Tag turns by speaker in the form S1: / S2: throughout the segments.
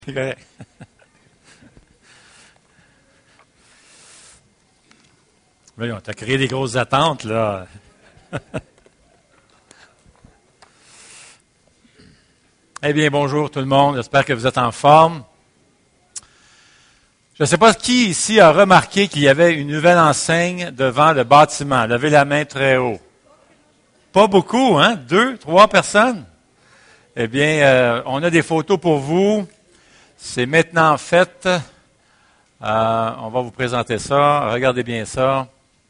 S1: C'est correct. Voyons, tu as créé des grosses attentes, là. Eh bien, bonjour tout le monde. J'espère que vous êtes en forme. Je ne sais pas qui ici a remarqué qu'il y avait une nouvelle enseigne devant le bâtiment. Levez la main très haut. Pas beaucoup, hein? 2, 3 personnes? Eh bien, on a des photos pour vous. C'est maintenant fait. On va vous présenter ça. Regardez bien ça.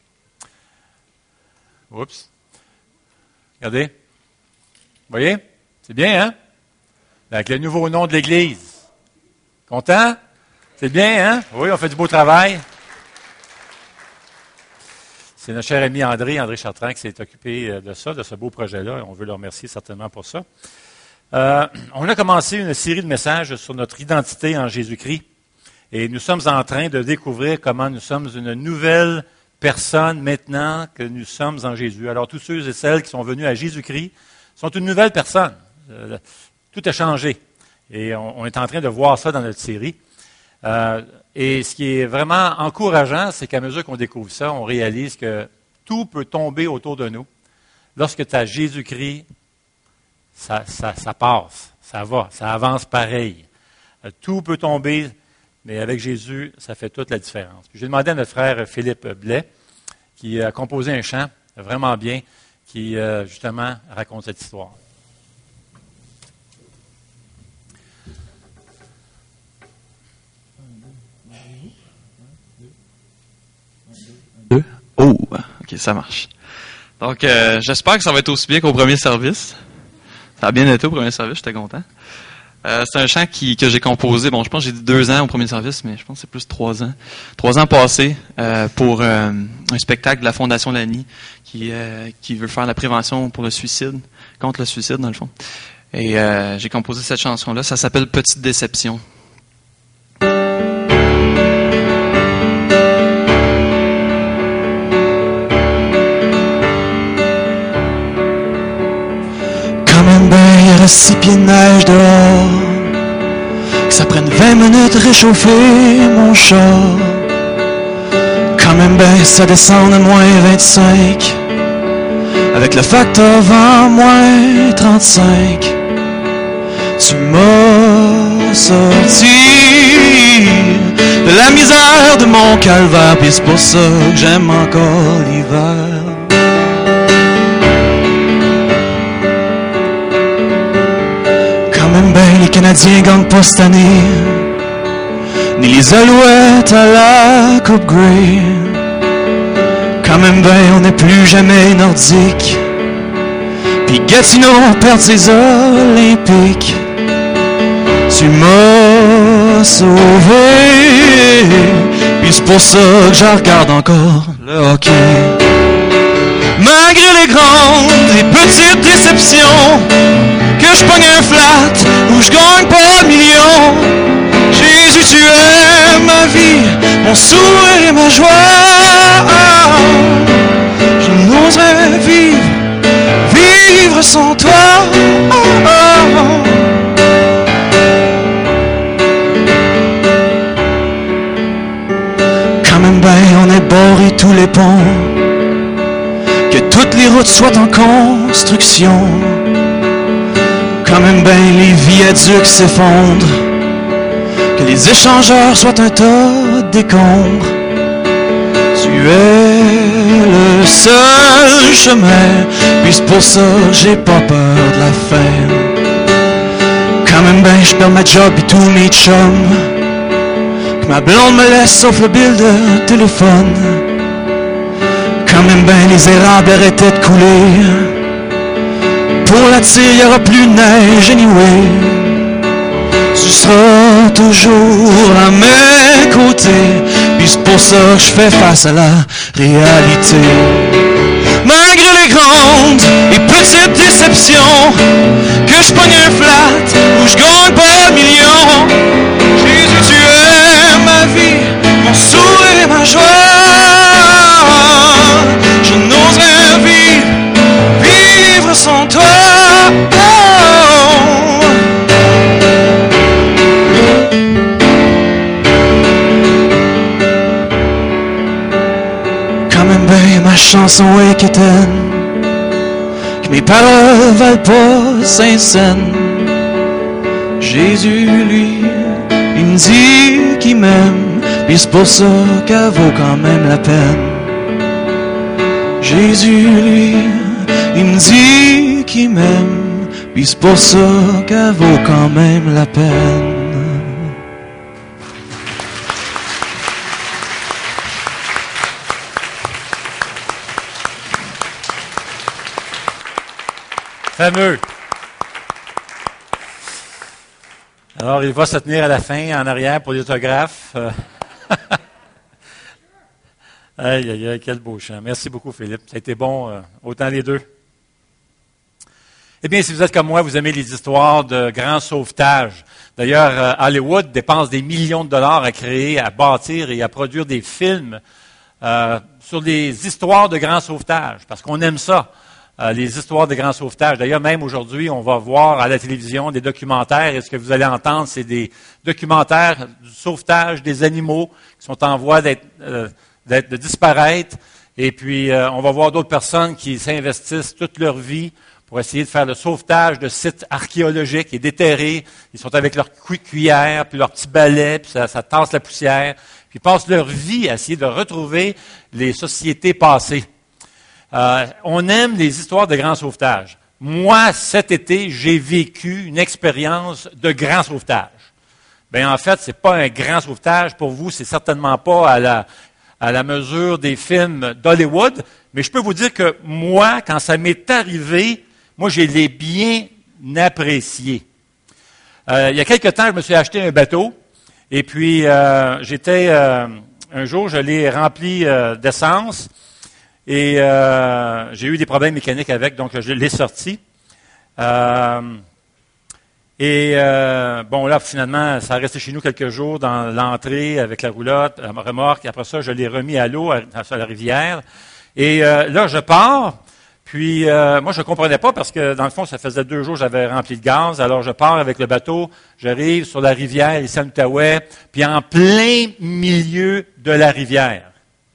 S1: Oups. Regardez. Vous voyez? C'est bien, hein? Avec le nouveau nom de l'Église. Content? C'est bien, hein? Oui, on fait du beau travail. C'est notre cher ami André Chartrand, qui s'est occupé de ça, de ce beau projet-là. On veut le remercier certainement pour ça. On a commencé une série de messages sur notre identité en Jésus-Christ. Et nous sommes en train de découvrir comment nous sommes une nouvelle personne maintenant que nous sommes en Jésus. Alors, tous ceux et celles qui sont venus à Jésus-Christ sont une nouvelle personne. Tout a changé. Et on est en train de voir ça dans notre série. Et ce qui est vraiment encourageant, c'est qu'à mesure qu'on découvre ça, on réalise que tout peut tomber autour de nous. Lorsque tu as Jésus-Christ, ça passe, ça va, ça avance pareil. Tout peut tomber, mais avec Jésus, ça fait toute la différence. Puis j'ai demandé à notre frère Philippe Blais, qui a composé un chant vraiment bien, qui justement raconte cette histoire.
S2: Oh, ok, ça marche. Donc, j'espère que ça va être aussi bien qu'au premier service. Ça a bien été au premier service, j'étais content. C'est un chant que j'ai composé, bon, je pense que j'ai dit 2 ans au premier service, mais je pense que c'est plus 3 ans. 3 ans passés pour un spectacle de la Fondation Lani qui veut faire la prévention pour le suicide, contre le suicide dans le fond. Et j'ai composé cette chanson-là, ça s'appelle « Petite déception ».
S3: Il y a 6 pieds de neige dehors, que ça prenne 20 minutes réchauffer mon char. Quand même ben ça descend à moins 25, avec le facteur vent moins 35. Tu m'as sorti de la misère de mon calvaire, puis c'est pour ça que j'aime encore l'hiver. Même ben les Canadiens gagnent pas cette année, ni les Alouettes à la Coupe Grey. Quand même ben on n'est plus jamais nordique, puis Gatineau perd ses Olympiques. Tu m'as sauvé, puis c'est pour ça que je regarde encore le hockey. Malgré les grandes et petites déceptions, que je pogne un flat ou je gagne pas le million, Jésus, tu es ma vie, mon sourire et ma joie. Je n'oserais vivre sans toi. Quand même ben on est barré tous les ponts, que toutes les routes soient en construction. Quand même ben les viaducs s'effondrent, que les échangeurs soient un tas décombres. Tu es le seul chemin, puis c'est pour ça que j'ai pas peur de la fin. Quand même ben je perds ma job et tous mes chums, que ma blonde me laisse sauf le bill de téléphone. Quand même ben les érables arrêtaient de couler, pour la tire, il n'y aura plus de neige anyway. Tu seras toujours à mes côtés, puis c'est pour ça que je fais face à la réalité. Malgré les grandes et petites déceptions, que je pogne un flat ou je gagne pas le million, Jésus, tu es ma vie, mon sourire et ma joie. Je n'oserais vivre sans toi. ma chanson est quétaine, que mes paroles valent pas 5 cents. Jésus, lui, il me dit qu'il m'aime, puis c'est pour ça qu'elle vaut quand même la peine. Jésus, lui, il me dit qu'il m'aime, puis c'est pour ça qu'elle vaut quand même la peine.
S1: Fameux. Alors, il va se tenir à la fin, en arrière, pour l'autographe. Aïe, aïe, aïe, quel beau chant. Merci beaucoup, Philippe. Ça a été bon, autant les deux. Eh bien, si vous êtes comme moi, vous aimez les histoires de grands sauvetages. D'ailleurs, Hollywood dépense des millions de dollars à créer, à bâtir et à produire des films sur des histoires de grands sauvetages, parce qu'on aime ça. Les histoires de grands sauvetages. D'ailleurs, même aujourd'hui, on va voir à la télévision des documentaires, et ce que vous allez entendre, c'est des documentaires du sauvetage des animaux qui sont en voie de disparaître. Et puis, on va voir d'autres personnes qui s'investissent toute leur vie pour essayer de faire le sauvetage de sites archéologiques et déterrer. Ils sont avec leur cuillère, puis leur petit balai, puis ça tasse la poussière. Puis ils passent leur vie à essayer de retrouver les sociétés passées. On aime les histoires de grands sauvetages. Moi, cet été, j'ai vécu une expérience de grand sauvetage. Bien, en fait, c'est pas un grand sauvetage pour vous, c'est certainement pas à la mesure des films d'Hollywood, mais je peux vous dire que moi, quand ça m'est arrivé, moi, je l'ai bien apprécié. Il y a quelque temps, je me suis acheté un bateau, et puis un jour, je l'ai rempli d'essence, et j'ai eu des problèmes mécaniques avec, donc je l'ai sorti. Bon, là, finalement, ça a resté chez nous quelques jours dans l'entrée avec la roulotte, la remorque. Après ça, je l'ai remis à l'eau, sur la rivière. Et là, je pars. Puis, moi, je ne comprenais pas parce que, dans le fond, ça faisait 2 jours que j'avais rempli de gaz. Alors, je pars avec le bateau. J'arrive sur la rivière, ici en Outaouais. Puis, en plein milieu de la rivière,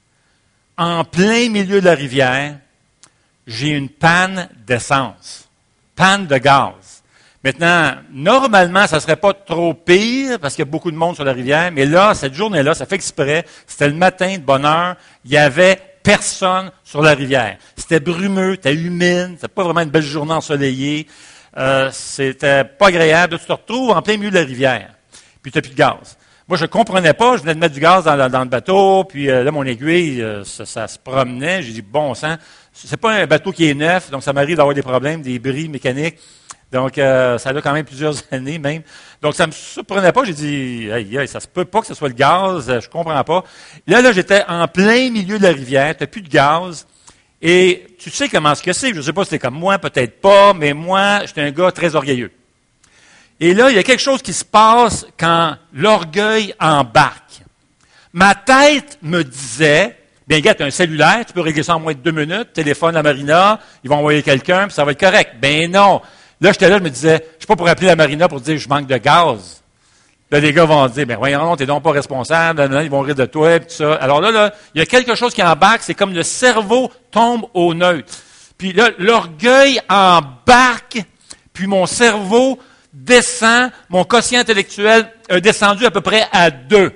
S1: j'ai une panne d'essence, panne de gaz. Maintenant, normalement, ça ne serait pas trop pire parce qu'il y a beaucoup de monde sur la rivière, mais là, cette journée-là, ça fait exprès, c'était le matin de bonne heure, il n'y avait personne sur la rivière. C'était brumeux, c'était humide, c'était pas vraiment une belle journée ensoleillée, c'était pas agréable. Tu te retrouves en plein milieu de la rivière, puis tu n'as plus de gaz. Moi, je ne comprenais pas. Je venais de mettre du gaz dans le bateau, puis là, mon aiguille, ça se promenait. J'ai dit, bon sang, c'est pas un bateau qui est neuf, donc ça m'arrive d'avoir des problèmes, des bris mécaniques. Donc, ça a quand même plusieurs années même. Donc, ça me surprenait pas. J'ai dit, aïe, ça se peut pas que ce soit le gaz, je comprends pas. Là, j'étais en plein milieu de la rivière, tu n'as plus de gaz. Et tu sais comment ce que c'est. Je ne sais pas si c'est comme moi, peut-être pas, mais moi, j'étais un gars très orgueilleux. Et là, il y a quelque chose qui se passe quand l'orgueil embarque. Ma tête me disait, bien, gars, tu as un cellulaire, tu peux régler ça en moins de 2 minutes, téléphone à Marina, ils vont envoyer quelqu'un, puis ça va être correct. Ben non. Là, j'étais là, je me disais, je suis pas pour appeler la Marina pour dire, je manque de gaz. Là, les gars vont dire, ben voyons, t'es donc pas responsable, ils vont rire de toi, puis tout ça. Alors là, il y a quelque chose qui embarque, c'est comme le cerveau tombe au neutre. Puis là, l'orgueil embarque, puis mon cerveau descend, mon quotient intellectuel a descendu à peu près à 2.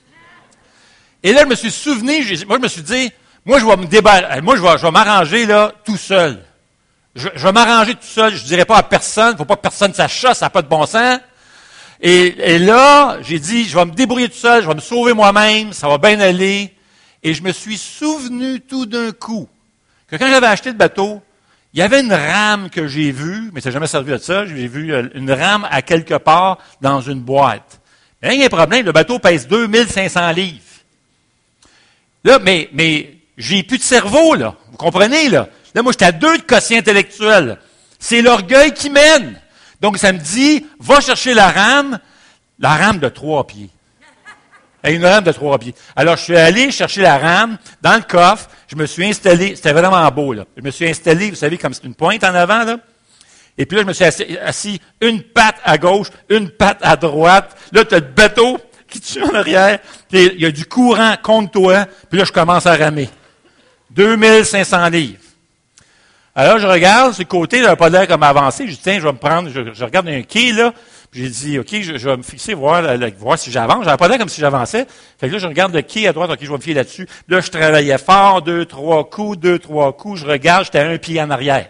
S1: Et là, je me suis souvenu, moi, je me suis dit, moi, je vais me débarrasser, moi, je vais m'arranger, là, tout seul. Je vais m'arranger tout seul, je dirai pas à personne, faut pas que personne sache ça n'a pas de bon sens. Et là, j'ai dit, je vais me débrouiller tout seul, je vais me sauver moi-même, ça va bien aller. Et je me suis souvenu tout d'un coup que quand j'avais acheté le bateau, il y avait une rame que j'ai vue, mais ça n'a jamais servi à ça, j'ai vu une rame à quelque part dans une boîte. Mais là, il y a un problème, le bateau pèse 2500 livres. Là, mais j'ai plus de cerveau, là. Vous comprenez, là? Là, moi, j'étais à 2 de quotient intellectuel. C'est l'orgueil qui mène. Donc, ça me dit, va chercher la rame de 3 pieds. Une rame de 3 pieds. Alors, je suis allé chercher la rame dans le coffre. Je me suis installé. C'était vraiment beau, là. Je me suis installé, vous savez, comme c'est une pointe en avant, là. Et puis là, je me suis assis une patte à gauche, une patte à droite. Là, tu as le bateau qui tue en arrière. Puis, il y a du courant contre toi. Puis là, je commence à ramer. 2500 livres. Alors, je regarde, sur le côté, il n'a pas l'air comme avancé. Je dis, tiens, je vais me prendre, je regarde un quai, là. Puis j'ai dit, OK, je vais me fixer, voir si j'avance. J'avais pas l'air comme si j'avançais. Fait que là, je regarde le quai à droite, OK, je vais me fier là-dessus. Là, je travaillais fort, 2-3 coups. Je regarde, j'étais à un pied en arrière.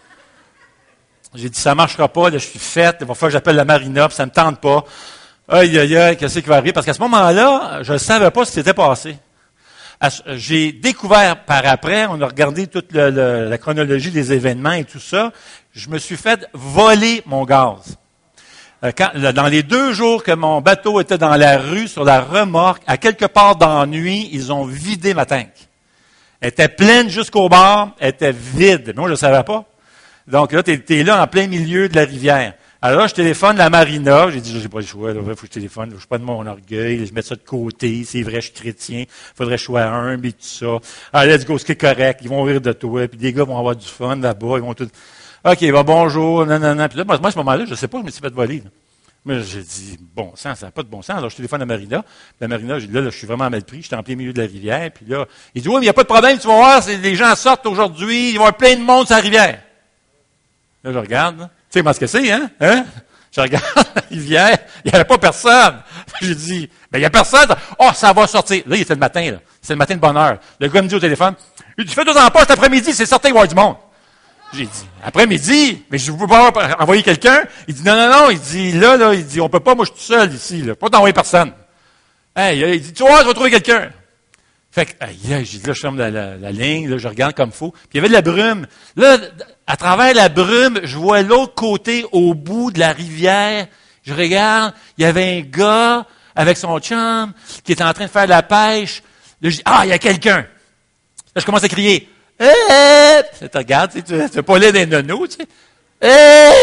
S1: J'ai dit, ça marchera pas, là, je suis faite. Il va falloir que j'appelle la marina, puis ça me tente pas. Aïe, aïe, aïe, qu'est-ce qui va arriver? Parce qu'à ce moment-là, je ne savais pas ce qui s'était passé. J'ai découvert par après, on a regardé toute la chronologie des événements et tout ça, je me suis fait voler mon gaz. Dans les 2 jours que mon bateau était dans la rue, sur la remorque, à quelque part dans la nuit, ils ont vidé ma tank. Elle était pleine jusqu'au bord, elle était vide. Mais moi, je ne savais pas. Donc là, t'es là en plein milieu de la rivière. Alors là, je téléphone la marina. J'ai dit, j'ai pas le choix. Il faut que je téléphone. Je suis pas de mon orgueil. Je mets ça de côté. C'est vrai, je suis chrétien. Faudrait que je sois humble et tout ça. Ah, let's go, c'est correct. Ils vont rire de toi. Puis les gars vont avoir du fun là-bas. Ils vont tout... OK, bonjour. Non. Puis là, moi, à ce moment-là, je sais pas, je me suis fait voler. Là. Mais j'ai dit, bon sens, ça n'a pas de bon sens. Alors, je téléphone à la marina. La marina, j'ai dit, là, je suis vraiment mal pris. J'étais en plein milieu de la rivière. Puis là, il dit, oui, mais il n'y a pas de problème. Tu vas voir, les gens sortent aujourd'hui. Il va y avoir plein de monde sur la rivière. Là, je regarde. Là. Tu sais comment ce que c'est, hein? Je regarde la rivière, il n'y avait pas personne. J'ai dit, ben, il n'y a personne. Oh, ça va sortir. Là, il était le matin, là. C'est le matin de bonne heure. Le gars me dit au téléphone, il dit, fais-toi en poche cet après-midi, c'est sorti, il va y avoir du monde. J'ai dit, après-midi, mais je ne veux pas envoyer quelqu'un. Il dit, non. Il dit, là, il dit, on peut pas, moi, je suis tout seul ici, là. Pas d'envoyer personne. Hey, il dit, tu vois, je vais trouver quelqu'un. Fait que, j'ai dit, là, je ferme la ligne, là, je regarde comme il faut. Puis il y avait de la brume. Là, à travers la brume, je vois l'autre côté, au bout de la rivière. Je regarde, il y avait un gars avec son chum qui était en train de faire de la pêche. Là, je dis, il y a quelqu'un. Là, je commence à crier. Tu regardes, tu n'as pas l'air d'un nono, tu sais.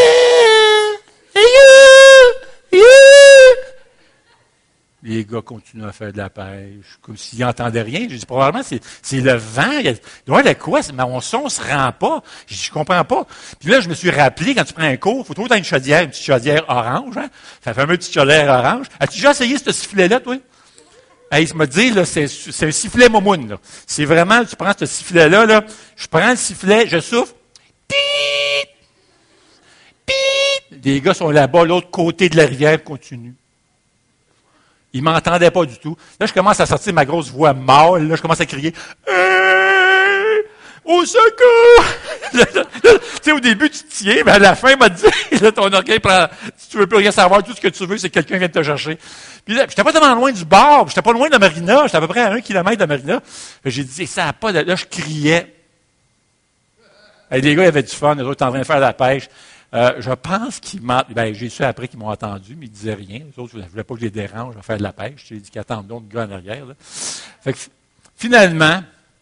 S1: Les gars continuent à faire de la pêche, comme s'ils n'entendaient rien. J'ai dit, probablement, c'est le vent. Il doit y avoir de quoi? Mais mon son ne se rend pas. J'ai dit, je comprends pas. Puis là, je me suis rappelé, quand tu prends un cours, il faut toujours une petite chaudière orange, hein? Ça fait un petite chaudière orange. As-tu déjà essayé ce sifflet-là, toi? Hey, il m'a dit, là, c'est un sifflet momoun, là. C'est vraiment, tu prends ce sifflet-là, là. Je prends le sifflet, je souffle. Pip! Pip! Les gars sont là-bas, l'autre côté de la rivière, continue. Ils m'entendaient pas du tout. Là, je commence à sortir ma grosse voix mâle. Là, je commence à crier au secours! Tu sais, au début, tu te tiens, mais à la fin, il m'a dit, là, ton orgueil prend, si tu veux plus rien savoir, tout ce que tu veux, c'est que quelqu'un vienne te chercher. Puis là, j'étais pas tellement loin du bar, j'étais pas loin de la marina, j'étais à peu près à 1 kilomètre de la marina. J'ai dit, ça n'a pas de... Là, je criais. Et les gars, ils avaient du fun, les autres étaient en train de faire de la pêche. Je pense qu'ils m'ont... Ben, j'ai su après qu'ils m'ont entendu, mais ils disaient rien. Les autres, je ne voulais pas que je les dérange à faire de la pêche. J'ai dit qu'ils attendent d'autres gars en arrière. Là. Fait que, finalement,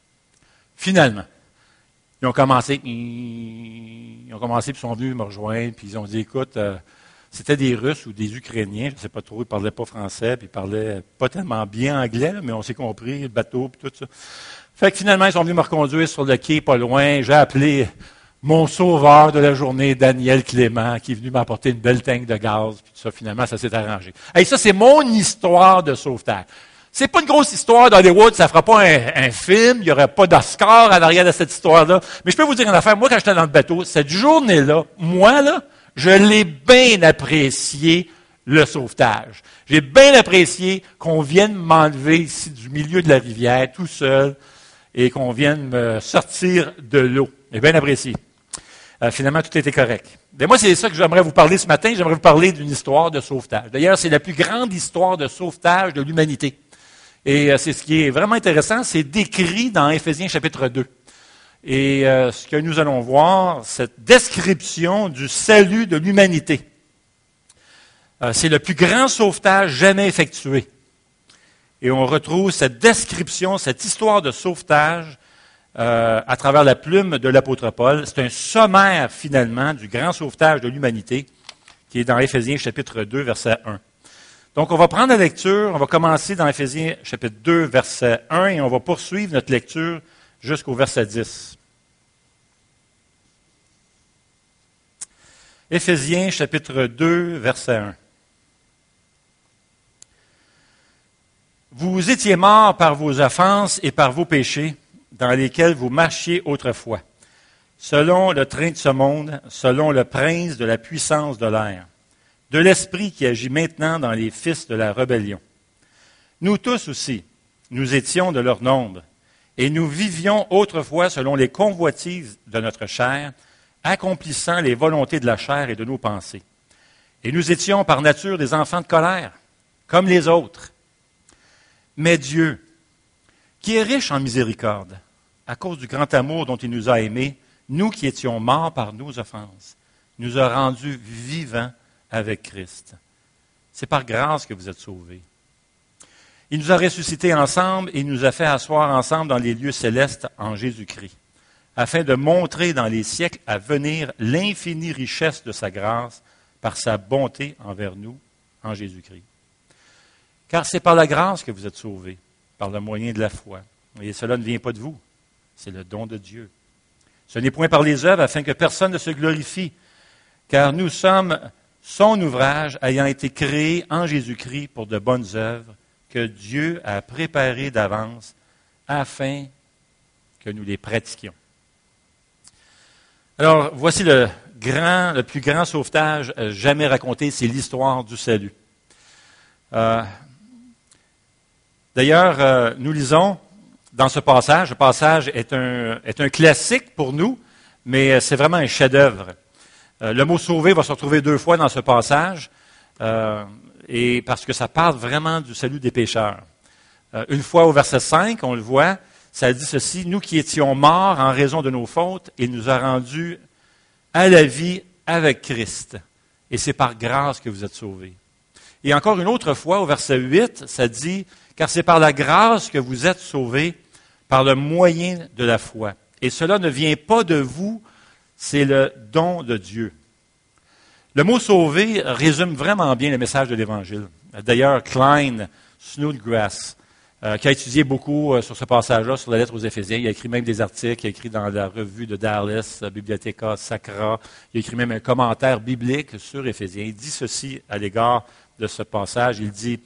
S1: ils ont commencé, puis ils sont venus me rejoindre, puis ils ont dit, écoute, c'était des Russes ou des Ukrainiens, je ne sais pas trop, ils ne parlaient pas français, puis ils parlaient pas tellement bien anglais, là, mais on s'est compris, le bateau, puis tout ça. Fait que finalement, ils sont venus me reconduire sur le quai, pas loin. J'ai appelé mon sauveur de la journée, Daniel Clément, qui est venu m'apporter une belle tank de gaz, puis tout ça, finalement, ça s'est arrangé. Hey, ça, c'est mon histoire de sauvetage. C'est pas une grosse histoire d'Hollywood, ça fera pas un film, il y aurait pas d'Oscar à l'arrière de cette histoire-là. Mais je peux vous dire une affaire, moi, quand j'étais dans le bateau, cette journée-là, moi, là, je l'ai bien apprécié, le sauvetage. J'ai bien apprécié qu'on vienne m'enlever ici du milieu de la rivière, tout seul, et qu'on vienne me sortir de l'eau. J'ai bien apprécié. Finalement, tout était correct. Mais moi, c'est ça que j'aimerais vous parler ce matin. J'aimerais vous parler d'une histoire de sauvetage. D'ailleurs, c'est la plus grande histoire de sauvetage de l'humanité. Et c'est ce qui est vraiment intéressant, c'est décrit dans Éphésiens chapitre 2. Et ce que nous allons voir, cette description du salut de l'humanité. C'est le plus grand sauvetage jamais effectué. Et on retrouve cette description, cette histoire de sauvetage à travers la plume de l'apôtre Paul. C'est un sommaire, finalement, du grand sauvetage de l'humanité qui est dans Éphésiens chapitre 2, verset 1. Donc, on va prendre la lecture, on va commencer dans Éphésiens chapitre 2, verset 1, et on va poursuivre notre lecture jusqu'au verset 10. Éphésiens chapitre 2, verset 1. Vous étiez morts par vos offenses et par vos péchés, dans lesquels vous marchiez autrefois, selon le train de ce monde, selon le prince de la puissance de l'air, de l'esprit qui agit maintenant dans les fils de la rébellion. Nous tous aussi, nous étions de leur nombre, et nous vivions autrefois selon les convoitises de notre chair, accomplissant les volontés de la chair et de nos pensées. Et nous étions par nature des enfants de colère, comme les autres. Mais Dieu, qui est riche en miséricorde, à cause du grand amour dont il nous a aimés, nous qui étions morts par nos offenses, nous a rendus vivants avec Christ. C'est par grâce que vous êtes sauvés. Il nous a ressuscités ensemble et nous a fait asseoir ensemble dans les lieux célestes en Jésus-Christ, afin de montrer dans les siècles à venir l'infinie richesse de sa grâce par sa bonté envers nous en Jésus-Christ. Car c'est par la grâce que vous êtes sauvés, par le moyen de la foi. Et cela ne vient pas de vous, c'est le don de Dieu. Ce n'est point par les œuvres afin que personne ne se glorifie, car nous sommes son ouvrage ayant été créé en Jésus-Christ pour de bonnes œuvres que Dieu a préparées d'avance afin que nous les pratiquions. Alors, voici le plus grand sauvetage jamais raconté, c'est l'histoire du salut. D'ailleurs, nous lisons dans ce passage, le passage est un classique pour nous, mais c'est vraiment un chef-d'œuvre. Le mot « sauver » va se retrouver 2 fois dans ce passage, et parce que ça parle vraiment du salut des pécheurs. Une fois au verset 5, on le voit, ça dit ceci, « Nous qui étions morts en raison de nos fautes, il nous a rendus à la vie avec Christ. Et c'est par grâce que vous êtes sauvés. » Et encore une autre fois, au verset 8, ça dit, « Car c'est par la grâce que vous êtes sauvés, par le moyen de la foi. Et cela ne vient pas de vous, c'est le don de Dieu. » Le mot « sauver » résume vraiment bien le message de l'Évangile. D'ailleurs, Klein Snodgrass, qui a étudié beaucoup sur ce passage-là, sur la lettre aux Éphésiens, il a écrit même des articles, il a écrit dans la revue de Dallas, Bibliotheca Sacra, il a écrit même un commentaire biblique sur Éphésiens. Il dit ceci à l'égard de ce passage, il dit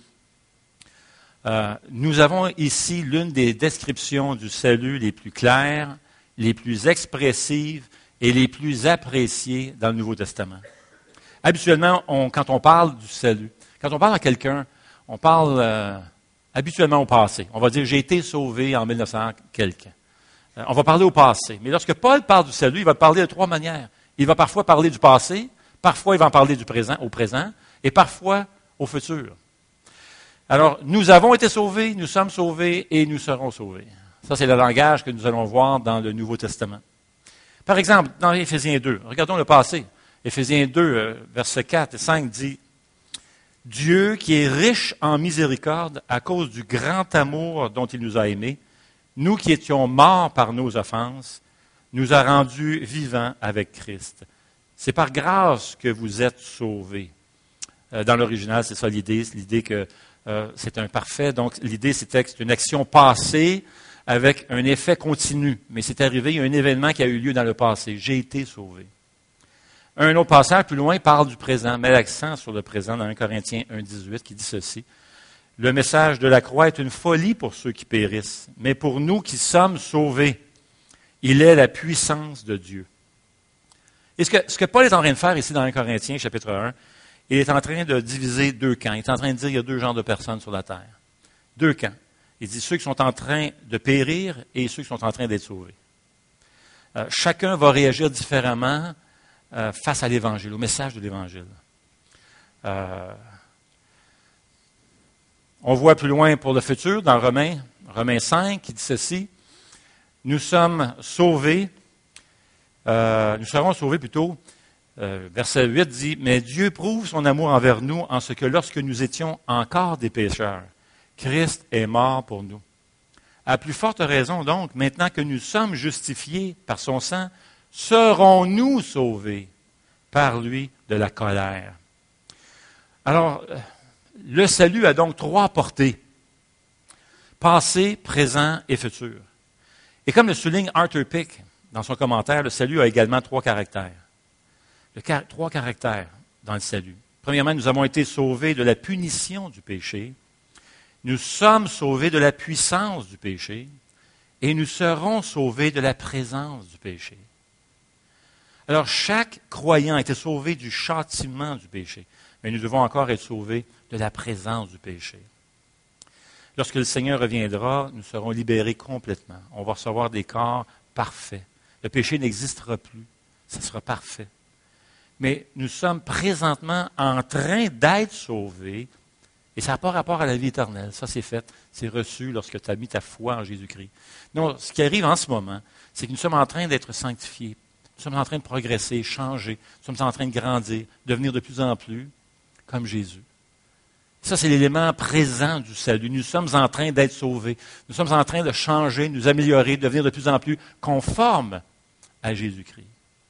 S1: nous avons ici l'une des descriptions du salut les plus claires, les plus expressives et les plus appréciées dans le Nouveau Testament. Habituellement, quand on parle du salut, quand on parle à quelqu'un, on parle habituellement au passé. On va dire « j'ai été sauvé en 1900 quelqu'un ». On va parler au passé. Mais lorsque Paul parle du salut, il va parler de 3 manières. Il va parfois parler du passé, parfois il va en parler du présent, au présent, et parfois au futur. Alors, nous avons été sauvés, nous sommes sauvés et nous serons sauvés. Ça, c'est le langage que nous allons voir dans le Nouveau Testament. Par exemple, dans Éphésiens 2, regardons le passé. Éphésiens 2, versets 4 et 5 dit « Dieu qui est riche en miséricorde à cause du grand amour dont il nous a aimés, nous qui étions morts par nos offenses, nous a rendus vivants avec Christ. » C'est par grâce que vous êtes sauvés. Dans l'original, c'est ça l'idée que c'est un parfait. Donc, l'idée, c'était que c'est une action passée avec un effet continu. Mais c'est arrivé, il y a un événement qui a eu lieu dans le passé. J'ai été sauvé. Un autre passage plus loin parle du présent, met l'accent sur le présent dans 1 Corinthiens 1,18 qui dit ceci. Le message de la croix est une folie pour ceux qui périssent, mais pour nous qui sommes sauvés, il est la puissance de Dieu. Et ce que Paul est en train de faire ici dans 1 Corinthiens chapitre 1, il est en train de diviser 2 camps. Il est en train de dire qu'il y a 2 genres de personnes sur la terre. 2 camps. Il dit ceux qui sont en train de périr et ceux qui sont en train d'être sauvés. Chacun va réagir différemment face à l'Évangile, au message de l'Évangile. On voit plus loin pour le futur, dans Romains 5, qui dit ceci. Nous sommes sauvés, nous serons sauvés plutôt. Verset 8 dit, « Mais Dieu prouve son amour envers nous en ce que lorsque nous étions encore des pécheurs, Christ est mort pour nous. À plus forte raison donc, maintenant que nous sommes justifiés par son sang, serons-nous sauvés par lui de la colère. » Alors, le salut a donc 3 portées, passé, présent et futur. Et comme le souligne Arthur Pick dans son commentaire, le salut a également 3 caractères. 3 caractères dans le salut. Premièrement, nous avons été sauvés de la punition du péché. Nous sommes sauvés de la puissance du péché. et nous serons sauvés de la présence du péché. Alors, chaque croyant a été sauvé du châtiment du péché, mais nous devons encore être sauvés de la présence du péché. Lorsque le Seigneur reviendra, nous serons libérés complètement. On va recevoir des corps parfaits. Le péché n'existera plus. Ça sera parfait. Mais nous sommes présentement en train d'être sauvés, et ça n'a pas rapport à la vie éternelle. Ça, c'est fait. C'est reçu lorsque tu as mis ta foi en Jésus-Christ. Non, ce qui arrive en ce moment, c'est que nous sommes en train d'être sanctifiés. Nous sommes en train de progresser, changer. Nous sommes en train de grandir, devenir de plus en plus comme Jésus. Ça, c'est l'élément présent du salut. Nous sommes en train d'être sauvés. Nous sommes en train de changer, nous améliorer, devenir de plus en plus conformes à Jésus-Christ.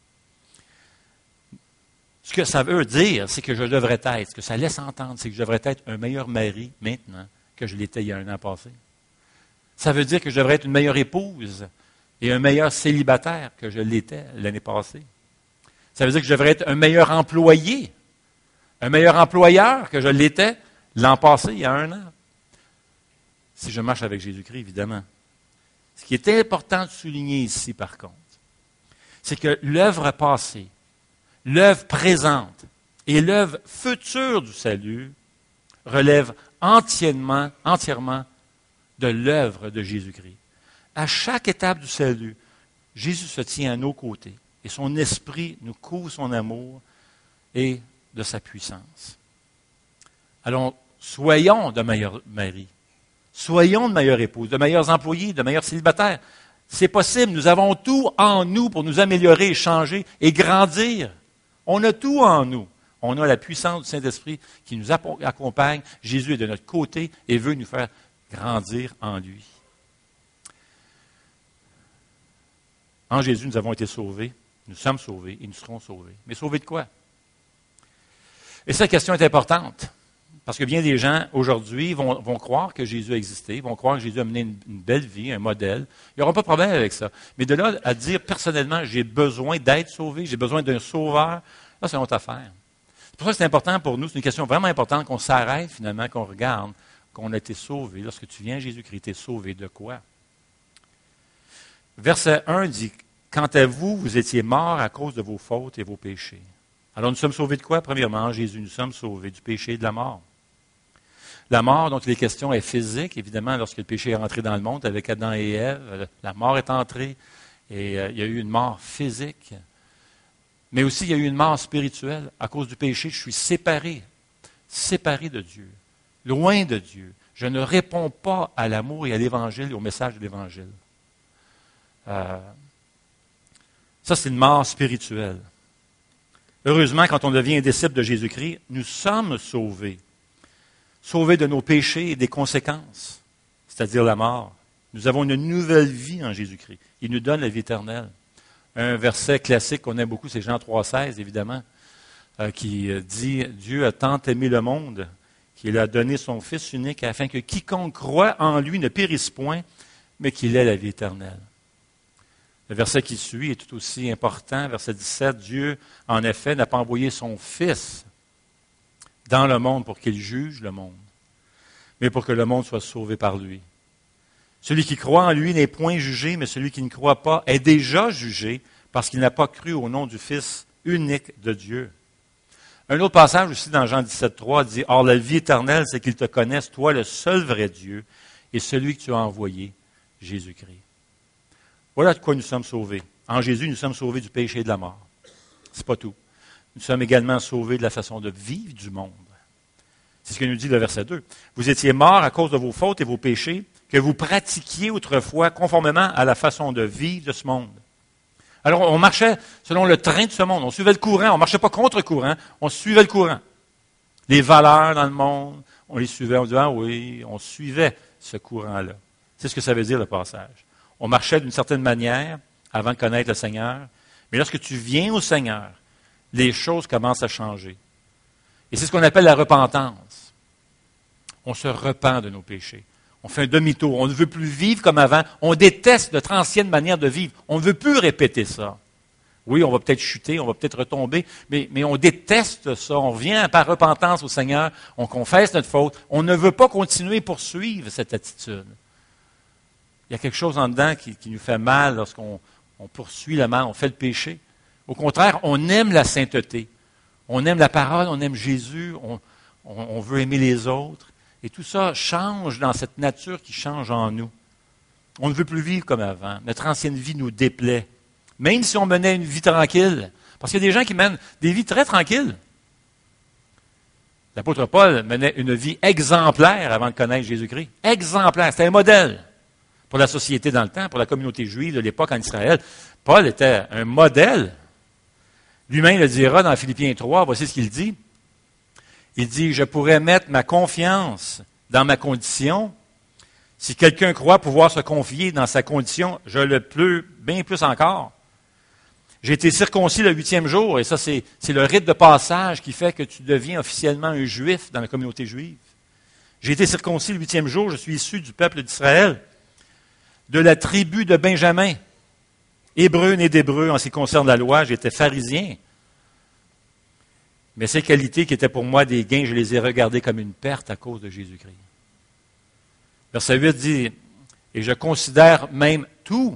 S1: Ce que ça veut dire, c'est que je devrais être, ce que ça laisse entendre, c'est que je devrais être un meilleur mari maintenant que je l'étais il y a un an passé. Ça veut dire que je devrais être une meilleure épouse et un meilleur célibataire que je l'étais l'année passée. Ça veut dire que je devrais être un meilleur employé, un meilleur employeur que je l'étais l'an passé, il y a un an. Si je marche avec Jésus-Christ, évidemment. Ce qui est important de souligner ici, par contre, c'est que l'œuvre passée, l'œuvre présente et l'œuvre future du salut relèvent entièrement de l'œuvre de Jésus-Christ. À chaque étape du salut, Jésus se tient à nos côtés et son esprit nous couvre son amour et de sa puissance. Alors, soyons de meilleurs maris, soyons de meilleures épouses, de meilleurs employés, de meilleurs célibataires. C'est possible, nous avons tout en nous pour nous améliorer, changer et grandir. On a tout en nous. On a la puissance du Saint-Esprit qui nous accompagne. Jésus est de notre côté et veut nous faire grandir en lui. En Jésus, nous avons été sauvés, nous sommes sauvés et nous serons sauvés. Mais sauvés de quoi? Et cette question est importante, parce que bien des gens, aujourd'hui, vont croire que Jésus a existé, vont croire que Jésus a mené une belle vie, un modèle. Ils n'auront pas de problème avec ça. Mais de là à dire personnellement, j'ai besoin d'être sauvé, j'ai besoin d'un sauveur, là, c'est une autre affaire. C'est pour ça que c'est important pour nous, c'est une question vraiment importante qu'on s'arrête finalement, qu'on regarde, qu'on a été sauvé. Lorsque tu viens à Jésus-Christ, tu es sauvé de quoi? Verset 1 dit, « Quant à vous, vous étiez morts à cause de vos fautes et vos péchés. » Alors nous sommes sauvés de quoi? Premièrement, en Jésus, nous sommes sauvés du péché et de la mort. La mort dont il est question est physique, évidemment, lorsque le péché est rentré dans le monde avec Adam et Ève, la mort est entrée et il y a eu une mort physique. Mais aussi, il y a eu une mort spirituelle. À cause du péché, je suis séparé de Dieu, loin de Dieu. Je ne réponds pas à l'amour et à l'Évangile et au message de l'Évangile. Ça, c'est une mort spirituelle. Heureusement, quand on devient un disciple de Jésus-Christ, nous sommes sauvés. Sauvés de nos péchés et des conséquences, c'est-à-dire la mort. Nous avons une nouvelle vie en Jésus-Christ. Il nous donne la vie éternelle. Un verset classique qu'on aime beaucoup, c'est Jean 3,16, évidemment, qui dit « Dieu a tant aimé le monde qu'il a donné son Fils unique afin que quiconque croit en lui ne périsse point, mais qu'il ait la vie éternelle. » Le verset qui suit est tout aussi important, verset 17, « Dieu, en effet, n'a pas envoyé son Fils dans le monde pour qu'il juge le monde, mais pour que le monde soit sauvé par lui. Celui qui croit en lui n'est point jugé, mais celui qui ne croit pas est déjà jugé parce qu'il n'a pas cru au nom du Fils unique de Dieu. » Un autre passage aussi dans Jean 17,3 dit « Or la vie éternelle, c'est qu'ils te connaissent, toi le seul vrai Dieu, et celui que tu as envoyé, Jésus-Christ. » Voilà de quoi nous sommes sauvés. En Jésus, nous sommes sauvés du péché et de la mort. C'est pas tout. Nous sommes également sauvés de la façon de vivre du monde. C'est ce que nous dit le verset 2. Vous étiez morts à cause de vos fautes et vos péchés, que vous pratiquiez autrefois conformément à la façon de vivre de ce monde. Alors, on marchait selon le train de ce monde. On suivait le courant. On ne marchait pas contre le courant. On suivait le courant. Les valeurs dans le monde, on les suivait. On disait, ah oui, on suivait ce courant-là. C'est ce que ça veut dire, le passage. On marchait d'une certaine manière avant de connaître le Seigneur. Mais lorsque tu viens au Seigneur, les choses commencent à changer. Et c'est ce qu'on appelle la repentance. On se repent de nos péchés. On fait un demi-tour. On ne veut plus vivre comme avant. On déteste notre ancienne manière de vivre. On ne veut plus répéter ça. Oui, on va peut-être chuter, on va peut-être retomber, mais on déteste ça. On vient par repentance au Seigneur, on confesse notre faute. On ne veut pas continuer à poursuivre cette attitude. Il y a quelque chose en dedans qui nous fait mal lorsqu'on poursuit le mal, on fait le péché. Au contraire, on aime la sainteté. On aime la parole, on aime Jésus, on veut aimer les autres. Et tout ça change dans cette nature qui change en nous. On ne veut plus vivre comme avant. Notre ancienne vie nous déplaît. Même si on menait une vie tranquille. Parce qu'il y a des gens qui mènent des vies très tranquilles. L'apôtre Paul menait une vie exemplaire avant de connaître Jésus-Christ. Exemplaire. C'était un modèle pour la société dans le temps, pour la communauté juive de l'époque en Israël. Paul était un modèle. Lui-même le dira dans Philippiens 3, voici ce qu'il dit. Il dit, je pourrais mettre ma confiance dans ma condition. Si quelqu'un croit pouvoir se confier dans sa condition, je le peux bien plus encore. J'ai été circoncis le 8e jour, et ça, c'est le rite de passage qui fait que tu deviens officiellement un juif dans la communauté juive. J'ai été circoncis le 8e jour, je suis issu du peuple d'Israël, de la tribu de Benjamin, hébreu né d'hébreu en ce qui concerne la loi, j'étais pharisien. Mais ces qualités qui étaient pour moi des gains, je les ai regardées comme une perte à cause de Jésus-Christ. Verset 8 dit, et je considère même tout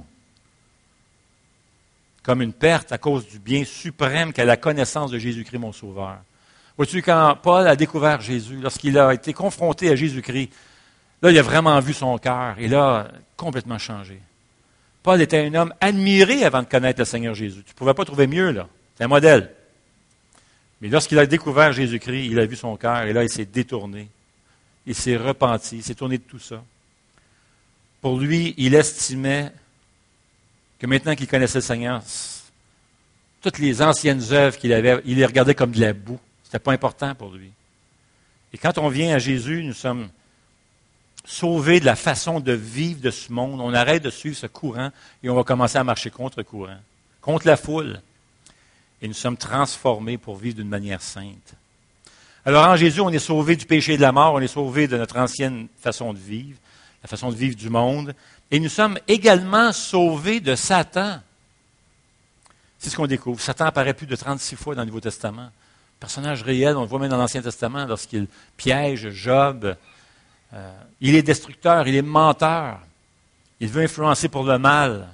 S1: comme une perte à cause du bien suprême qu'est la connaissance de Jésus-Christ, mon Sauveur. Vois-tu, quand Paul a découvert Jésus, lorsqu'il a été confronté à Jésus-Christ, là, il a vraiment vu son cœur, et là, complètement changé. Paul était un homme admiré avant de connaître le Seigneur Jésus. Tu ne pouvais pas trouver mieux, là. C'est un modèle. Mais lorsqu'il a découvert Jésus-Christ, il a vu son cœur, et là, il s'est détourné. Il s'est repenti, il s'est tourné de tout ça. Pour lui, il estimait que maintenant qu'il connaissait le Seigneur, toutes les anciennes œuvres qu'il avait, il les regardait comme de la boue. Ce n'était pas important pour lui. Et quand on vient à Jésus, nous sommes sauvés de la façon de vivre de ce monde. On arrête de suivre ce courant et on va commencer à marcher contre le courant, contre la foule. Et nous sommes transformés pour vivre d'une manière sainte. Alors en Jésus, on est sauvé du péché et de la mort, on est sauvé de notre ancienne façon de vivre, la façon de vivre du monde. Et nous sommes également sauvés de Satan. C'est ce qu'on découvre. Satan apparaît plus de 36 fois dans le Nouveau Testament. Personnage réel, on le voit même dans l'Ancien Testament lorsqu'il piège Job. Il est destructeur, il est menteur. Il veut influencer pour le mal.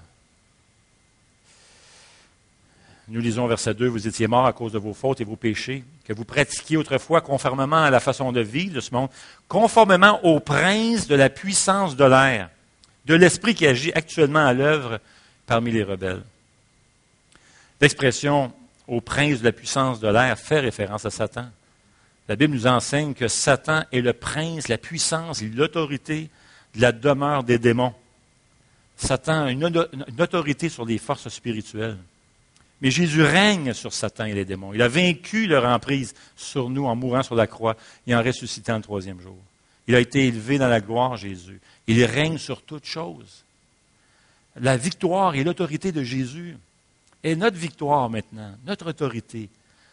S1: Nous lisons verset 2, vous étiez morts à cause de vos fautes et vos péchés, que vous pratiquiez autrefois conformément à la façon de vivre de ce monde, conformément au prince de la puissance de l'air, de l'esprit qui agit actuellement à l'œuvre parmi les rebelles. L'expression « au prince de la puissance de l'air » fait référence à Satan. La Bible nous enseigne que Satan est le prince, la puissance et l'autorité de la demeure des démons. Satan a une autorité sur les forces spirituelles. Mais Jésus règne sur Satan et les démons. Il a vaincu leur emprise sur nous en mourant sur la croix et en ressuscitant le 3e jour. Il a été élevé dans la gloire, Jésus. Il règne sur toutes choses. La victoire et l'autorité de Jésus est notre victoire maintenant, notre autorité.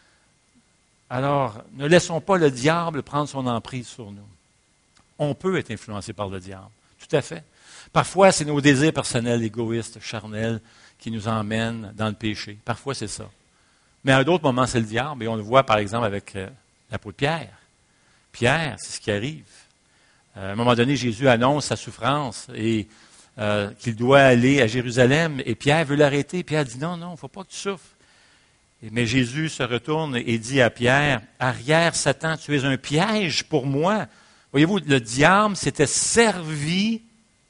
S1: Alors, ne laissons pas le diable prendre son emprise sur nous. On peut être influencé par le diable, tout à fait. Parfois, c'est nos désirs personnels, égoïstes, charnels, qui nous emmènent dans le péché. Parfois, c'est ça. Mais à d'autres moments, c'est le diable. Et on le voit, par exemple, avec l'apôtre Pierre. Pierre, c'est ce qui arrive. À un moment donné, Jésus annonce sa souffrance et qu'il doit aller à Jérusalem. Et Pierre veut l'arrêter. Pierre dit, non, il ne faut pas que tu souffres. Mais Jésus se retourne et dit à Pierre, « Arrière, Satan, tu es un piège pour moi. » Voyez-vous, le diable s'était servi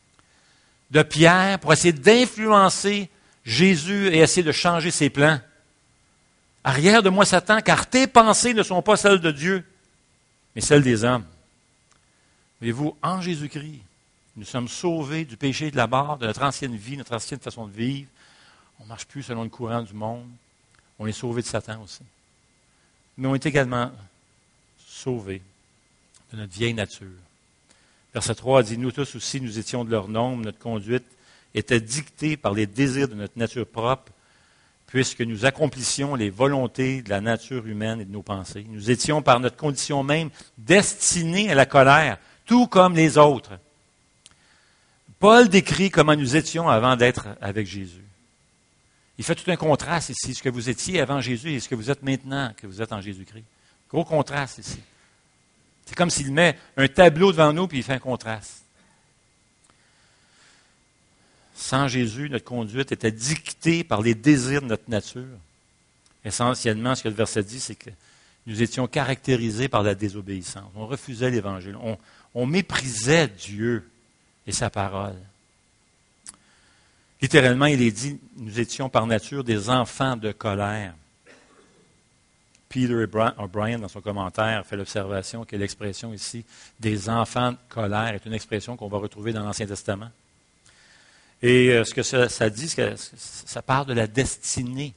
S1: de Pierre pour essayer d'influencer Jésus et essayer de changer ses plans. « Arrière de moi, Satan, car tes pensées ne sont pas celles de Dieu, mais celles des hommes. » Voyez-vous, en Jésus-Christ, nous sommes sauvés du péché et de la mort, de notre ancienne vie, notre ancienne façon de vivre. On ne marche plus selon le courant du monde. On est sauvés de Satan aussi. Mais on est également sauvés de notre vieille nature. Verset 3 dit, « Nous tous aussi, nous étions de leur nombre, notre conduite était dictée par les désirs de notre nature propre, puisque nous accomplissions les volontés de la nature humaine et de nos pensées. Nous étions par notre condition même destinés à la colère, tout comme les autres. » Paul décrit comment nous étions avant d'être avec Jésus. Il fait tout un contraste ici, ce que vous étiez avant Jésus et ce que vous êtes maintenant, que vous êtes en Jésus-Christ. Gros contraste ici. C'est comme s'il met un tableau devant nous puis il fait un contraste. Sans Jésus, notre conduite était dictée par les désirs de notre nature. Essentiellement, ce que le verset dit, c'est que nous étions caractérisés par la désobéissance. On refusait l'Évangile. On méprisait Dieu et sa parole. Littéralement, il est dit, nous étions par nature des enfants de colère. Peter O'Brien, dans son commentaire, fait l'observation que l'expression ici des enfants de colère est une expression qu'on va retrouver dans l'Ancien Testament. Et ce que ça dit, c'est que ça parle de la destinée.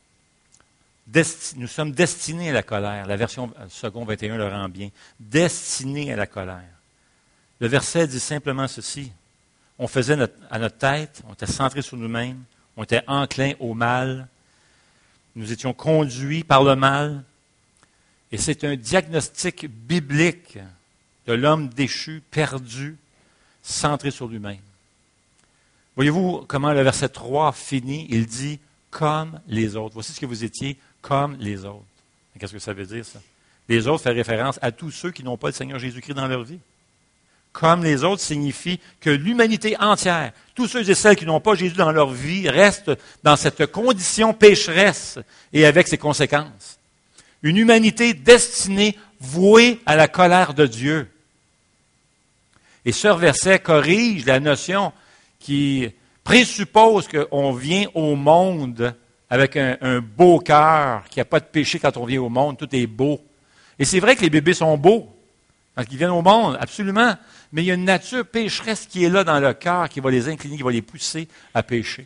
S1: Nous sommes destinés à la colère. La version second 21 le rend bien. Destinés à la colère. Le verset dit simplement ceci. On faisait à notre tête, on était centré sur nous-mêmes, on était enclin au mal, nous étions conduits par le mal. Et c'est un diagnostic biblique de l'homme déchu, perdu, centré sur lui-même. Voyez-vous comment le verset 3 finit? Il dit « comme les autres ». Voici ce que vous étiez, comme les autres. Qu'est-ce que ça veut dire, ça? Les autres fait référence à tous ceux qui n'ont pas le Seigneur Jésus-Christ dans leur vie. Comme les autres signifie que l'humanité entière, tous ceux et celles qui n'ont pas Jésus dans leur vie, restent dans cette condition pécheresse et avec ses conséquences. Une humanité destinée, vouée à la colère de Dieu. Et ce verset corrige la notion qui présuppose qu'on vient au monde avec un beau cœur, qu'il n'y a pas de péché quand on vient au monde, tout est beau. Et c'est vrai que les bébés sont beaux quand ils viennent au monde, absolument. Mais il y a une nature pécheresse qui est là dans le cœur, qui va les incliner, qui va les pousser à pécher.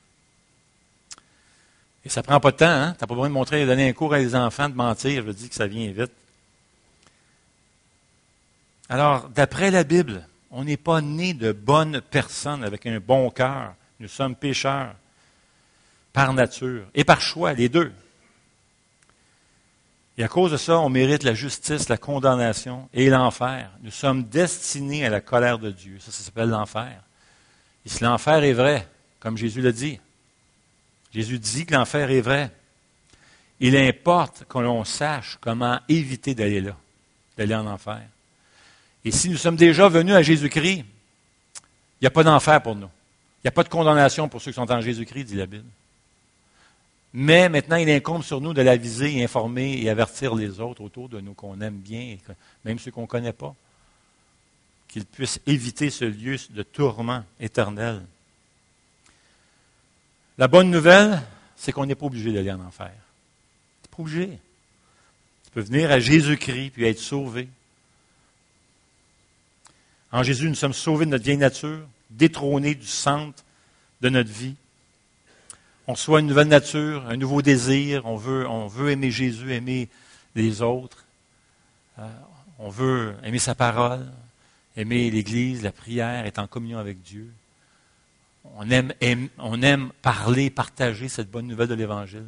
S1: Et ça ne prend pas de temps, hein? Tu n'as pas besoin de montrer, de donner un cours à les enfants, de mentir, je dis que ça vient vite. Alors, d'après la Bible, on n'est pas né de bonnes personnes avec un bon cœur. Nous sommes pécheurs par nature et par choix, les deux. Et à cause de ça, on mérite la justice, la condamnation et l'enfer. Nous sommes destinés à la colère de Dieu. Ça s'appelle l'enfer. Et si l'enfer est vrai, comme Jésus l'a dit, Jésus dit que l'enfer est vrai, il importe que l'on sache comment éviter d'aller là, d'aller en enfer. Et si nous sommes déjà venus à Jésus-Christ, il n'y a pas d'enfer pour nous. Il n'y a pas de condamnation pour ceux qui sont en Jésus-Christ, dit la Bible. Mais maintenant, il incombe sur nous de l'aviser, informer et avertir les autres autour de nous qu'on aime bien, même ceux qu'on ne connaît pas, qu'ils puissent éviter ce lieu de tourment éternel. La bonne nouvelle, c'est qu'on n'est pas obligé d'aller en enfer. Tu n'es pas obligé. Tu peux venir à Jésus-Christ puis être sauvé. En Jésus, nous sommes sauvés de notre vieille nature, détrônés du centre de notre vie. On reçoit une nouvelle nature, un nouveau désir. On veut aimer Jésus, aimer les autres. On veut aimer sa parole, aimer l'Église, la prière, être en communion avec Dieu. On aime parler, partager cette bonne nouvelle de l'Évangile.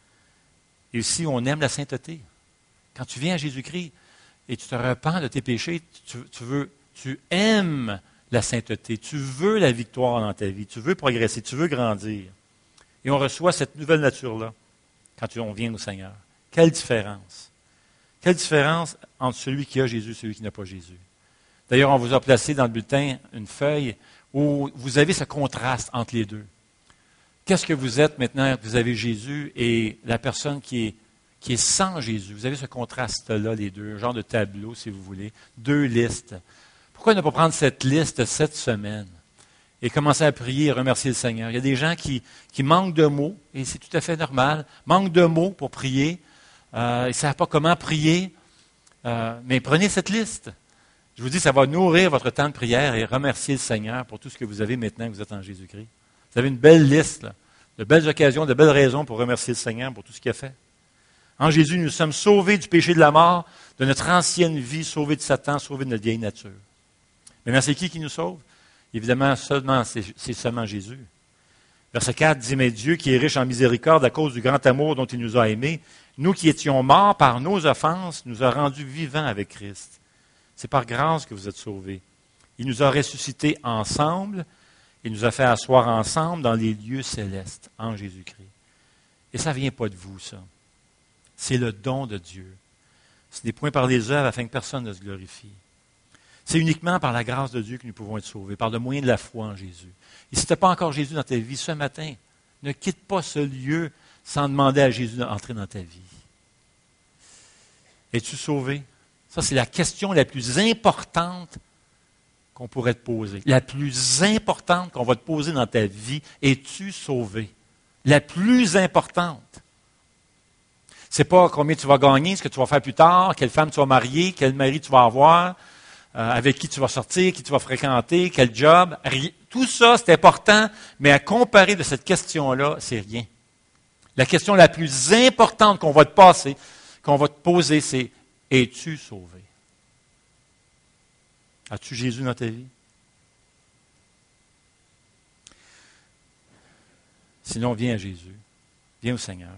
S1: Et aussi, on aime la sainteté. Quand tu viens à Jésus-Christ et tu te repens de tes péchés, tu aimes la sainteté, tu veux la victoire dans ta vie, tu veux progresser, tu veux grandir. Et on reçoit cette nouvelle nature-là quand on vient au Seigneur. Quelle différence! Quelle différence entre celui qui a Jésus et celui qui n'a pas Jésus. D'ailleurs, on vous a placé dans le bulletin une feuille où vous avez ce contraste entre les deux. Qu'est-ce que vous êtes maintenant que vous avez Jésus et la personne qui est sans Jésus? Vous avez ce contraste-là, les deux, un genre de tableau, si vous voulez, deux listes. Pourquoi ne pas prendre cette liste cette semaine et commencer à prier et remercier le Seigneur? Il y a des gens qui manquent de mots, et c'est tout à fait normal, manquent de mots pour prier. Ils ne savent pas comment prier, mais prenez cette liste. Je vous dis, ça va nourrir votre temps de prière et remercier le Seigneur pour tout ce que vous avez maintenant que vous êtes en Jésus-Christ. Vous avez une belle liste, là, de belles occasions, de belles raisons pour remercier le Seigneur pour tout ce qu'il a fait. En Jésus, nous sommes sauvés du péché de la mort, de notre ancienne vie, sauvés de Satan, sauvés de notre vieille nature. Maintenant, c'est qui nous sauve? Évidemment, c'est seulement Jésus. Verset 4 dit, « Mais Dieu, qui est riche en miséricorde à cause du grand amour dont il nous a aimés, nous qui étions morts par nos offenses, nous a rendus vivants avec Christ. » C'est par grâce que vous êtes sauvés. Il nous a ressuscités ensemble et nous a fait asseoir ensemble dans les lieux célestes, en Jésus-Christ. Et ça ne vient pas de vous, ça. C'est le don de Dieu. Ce n'est point par les œuvres afin que personne ne se glorifie. C'est uniquement par la grâce de Dieu que nous pouvons être sauvés, par le moyen de la foi en Jésus. Et si tu n'as pas encore Jésus dans ta vie ce matin, ne quitte pas ce lieu sans demander à Jésus d'entrer dans ta vie. Es-tu sauvé? Ça, c'est la question la plus importante qu'on pourrait te poser. La plus importante qu'on va te poser dans ta vie. Es-tu sauvé? La plus importante. C'est pas combien tu vas gagner, ce que tu vas faire plus tard, quelle femme tu vas marier, quel mari tu vas avoir, avec qui tu vas sortir, qui tu vas fréquenter, quel job. Tout ça, c'est important, mais à comparer de cette question-là, c'est rien. La question la plus importante qu'on va te passer, qu'on va te poser, c'est « Es-tu sauvé? » As-tu Jésus dans ta vie? Sinon, viens à Jésus. Viens au Seigneur.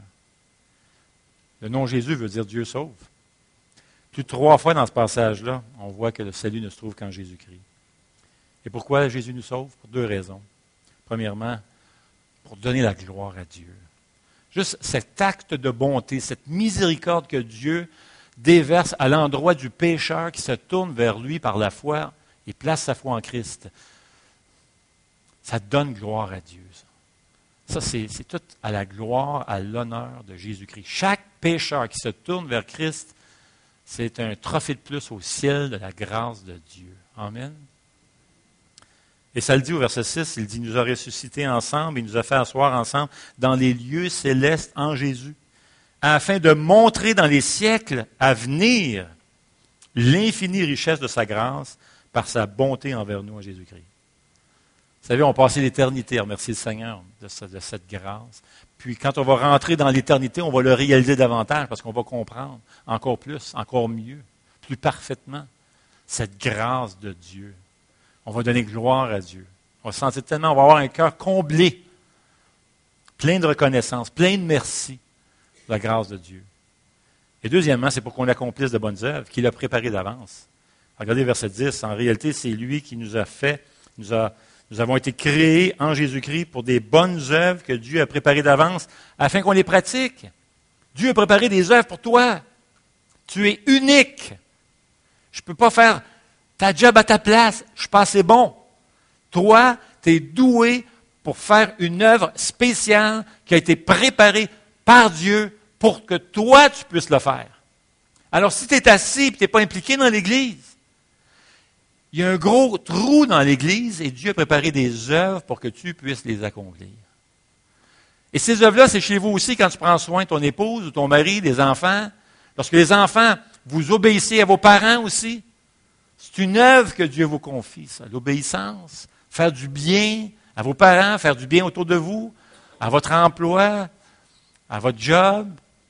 S1: Le nom Jésus veut dire Dieu sauve. Plus de 3 fois dans ce passage-là, on voit que le salut ne se trouve qu'en Jésus-Christ. Et pourquoi Jésus nous sauve? Pour 2 raisons. Premièrement, pour donner la gloire à Dieu. Juste cet acte de bonté, cette miséricorde que Dieu déverse à l'endroit du pécheur qui se tourne vers lui par la foi et place sa foi en Christ. Ça donne gloire à Dieu. Ça, c'est tout à la gloire, à l'honneur de Jésus-Christ. Chaque pécheur qui se tourne vers Christ, c'est un trophée de plus au ciel de la grâce de Dieu. Amen. Et ça le dit au verset 6, il dit, il nous a ressuscités ensemble, il nous a fait asseoir ensemble dans les lieux célestes en Jésus, afin de montrer dans les siècles à venir l'infinie richesse de sa grâce par sa bonté envers nous en Jésus-Christ. Vous savez, on passait l'éternité à remercier le Seigneur de cette grâce. Puis quand on va rentrer dans l'éternité, on va le réaliser davantage parce qu'on va comprendre encore plus, encore mieux, plus parfaitement cette grâce de Dieu. On va donner gloire à Dieu. On va se sentir tellement, on va avoir un cœur comblé, plein de reconnaissance, plein de merci de la grâce de Dieu. Et deuxièmement, c'est pour qu'on accomplisse de bonnes œuvres, qu'il a préparées d'avance. Regardez verset 10, en réalité, c'est lui qui nous a fait, nous avons été créés en Jésus-Christ pour des bonnes œuvres que Dieu a préparées d'avance afin qu'on les pratique. Dieu a préparé des œuvres pour toi. Tu es unique. Je ne peux pas faire ta job à ta place. Je suis pas assez bon. Toi, tu es doué pour faire une œuvre spéciale qui a été préparée par Dieu pour que toi, tu puisses le faire. Alors, si tu es assis et tu n'es pas impliqué dans l'Église, il y a un gros trou dans l'Église et Dieu a préparé des œuvres pour que tu puisses les accomplir. Et ces œuvres-là, c'est chez vous aussi quand tu prends soin de ton épouse ou ton mari, des enfants. Lorsque les enfants, vous obéissez à vos parents aussi. C'est une œuvre que Dieu vous confie, ça, l'obéissance. Faire du bien à vos parents, faire du bien autour de vous, à votre emploi, à votre job.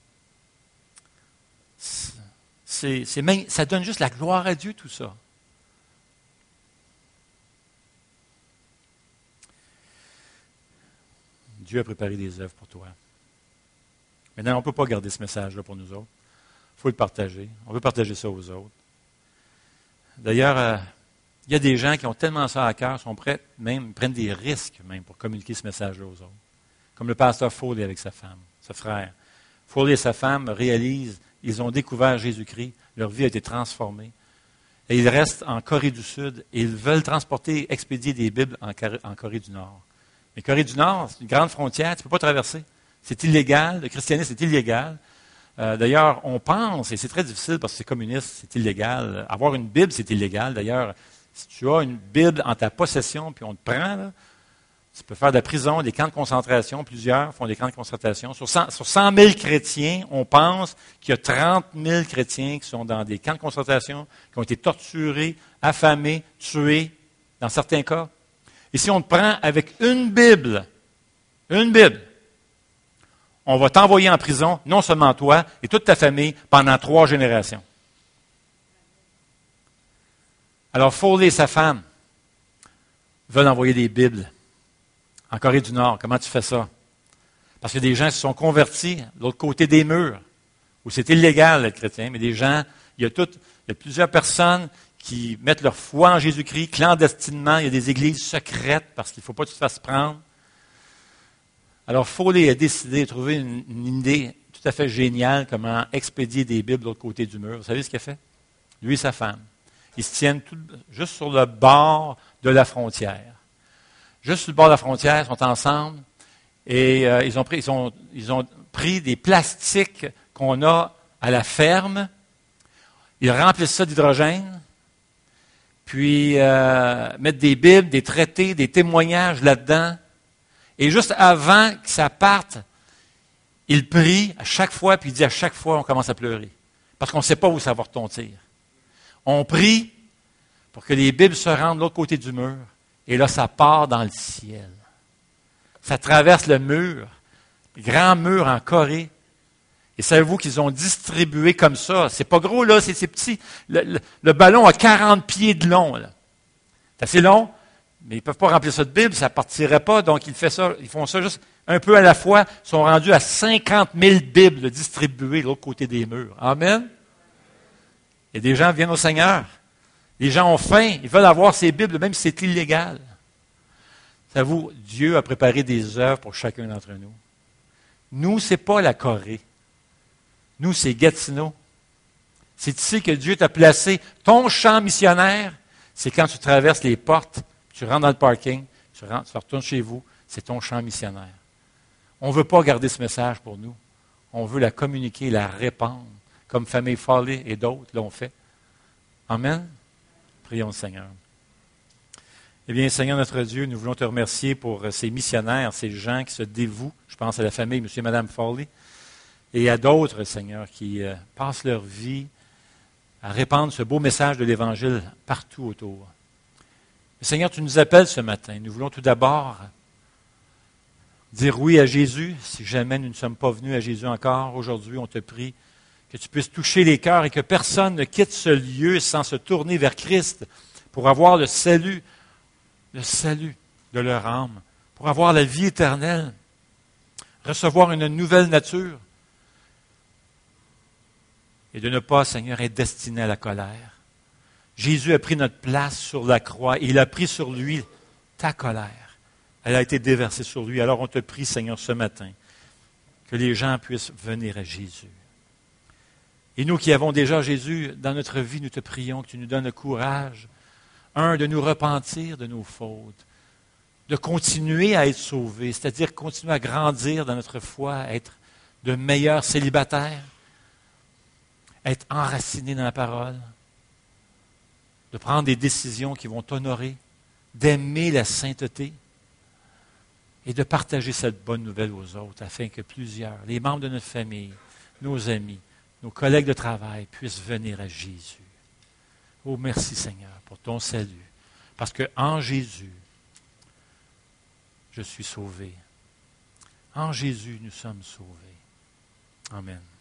S1: Ça donne juste la gloire à Dieu, tout ça. Dieu a préparé des œuvres pour toi. Maintenant, on ne peut pas garder ce message-là pour nous autres. Il faut le partager. On veut partager ça aux autres. D'ailleurs, il y a des gens qui ont tellement ça à cœur, sont prêts, même, prennent des risques même pour communiquer ce message-là aux autres. Comme le pasteur Foley avec sa femme, ce frère. Foley et sa femme réalisent, ils ont découvert Jésus-Christ, leur vie a été transformée. Et ils restent en Corée du Sud et ils veulent transporter, expédier des Bibles en Corée du Nord. Mais Corée du Nord, c'est une grande frontière, tu ne peux pas traverser. C'est illégal, le christianisme est illégal. D'ailleurs, on pense, et c'est très difficile parce que c'est communiste, c'est illégal. Avoir une Bible, c'est illégal. D'ailleurs, si tu as une Bible en ta possession, puis on te prend, là, tu peux faire de la prison, des camps de concentration, plusieurs font des camps de concentration. Sur 100 000 chrétiens, on pense qu'il y a 30 000 chrétiens qui sont dans des camps de concentration, qui ont été torturés, affamés, tués, dans certains cas. Et si on te prend avec une Bible, on va t'envoyer en prison, non seulement toi, et toute ta famille, pendant 3 générations. Alors, Foley et sa femme veulent envoyer des Bibles en Corée du Nord. Comment tu fais ça? Parce que des gens se sont convertis de l'autre côté des murs, où c'est illégal d'être chrétien, mais des gens, il y a plusieurs personnes qui mettent leur foi en Jésus-Christ clandestinement. Il y a des églises secrètes parce qu'il ne faut pas que tu te fasses prendre. Alors, Foley a décidé de trouver une idée tout à fait géniale comment expédier des Bibles de l'autre côté du mur. Vous savez ce qu'il a fait? Lui et sa femme. Ils se tiennent juste sur le bord de la frontière. Juste sur le bord de la frontière, ils sont ensemble et ils ont pris des plastiques qu'on a à la ferme. Ils remplissent ça d'hydrogène, puis mettent des bibles, des traités, des témoignages là-dedans. Et juste avant que ça parte, il prie à chaque fois, puis il dit à chaque fois, on commence à pleurer. Parce qu'on ne sait pas où ça va retentir. On prie pour que les Bibles se rendent de l'autre côté du mur. Et là, ça part dans le ciel. Ça traverse le mur, le grand mur en Corée. Et savez-vous qu'ils ont distribué comme ça? C'est pas gros, là, c'est petit. Le ballon a 40 pieds de long. Là. C'est assez long, mais ils ne peuvent pas remplir ça de Bible, ça ne partirait pas. Donc, ils font ça juste un peu à la fois. Ils sont rendus à 50 000 Bibles distribuées de l'autre côté des murs. Amen. Et des gens viennent au Seigneur. Les gens ont faim, ils veulent avoir ces Bibles, même si c'est illégal. Savez-vous, Dieu a préparé des œuvres pour chacun d'entre nous. Nous, ce n'est pas la Corée. Nous, c'est Gatineau. C'est ici que Dieu t'a placé. Ton champ missionnaire, c'est quand tu traverses les portes, tu rentres dans le parking, tu retournes chez vous, c'est ton champ missionnaire. On ne veut pas garder ce message pour nous. On veut la communiquer, la répandre, comme Famille Foley et d'autres l'ont fait. Amen. Prions le Seigneur. Eh bien, Seigneur notre Dieu, nous voulons te remercier pour ces missionnaires, ces gens qui se dévouent. Je pense à la famille M. et Mme Foley et à d'autres, Seigneur, qui passent leur vie à répandre ce beau message de l'Évangile partout autour. Seigneur, tu nous appelles ce matin. Nous voulons tout d'abord dire oui à Jésus. Si jamais nous ne sommes pas venus à Jésus encore, aujourd'hui, on te prie que tu puisses toucher les cœurs et que personne ne quitte ce lieu sans se tourner vers Christ pour avoir le salut de leur âme, pour avoir la vie éternelle, recevoir une nouvelle nature et de ne pas, Seigneur, être destiné à la colère. Jésus a pris notre place sur la croix et il a pris sur lui ta colère. Elle a été déversée sur lui. Alors on te prie, Seigneur, ce matin, que les gens puissent venir à Jésus. Et nous qui avons déjà Jésus dans notre vie, nous te prions que tu nous donnes le courage, de nous repentir de nos fautes, de continuer à être sauvés, c'est-à-dire continuer à grandir dans notre foi, à être de meilleurs célibataires, être enracinés dans la parole, de prendre des décisions qui vont t'honorer, d'aimer la sainteté et de partager cette bonne nouvelle aux autres afin que plusieurs, les membres de notre famille, nos amis, nos collègues de travail puissent venir à Jésus. Oh, merci Seigneur pour ton salut, parce qu'en Jésus, je suis sauvé. En Jésus, nous sommes sauvés. Amen.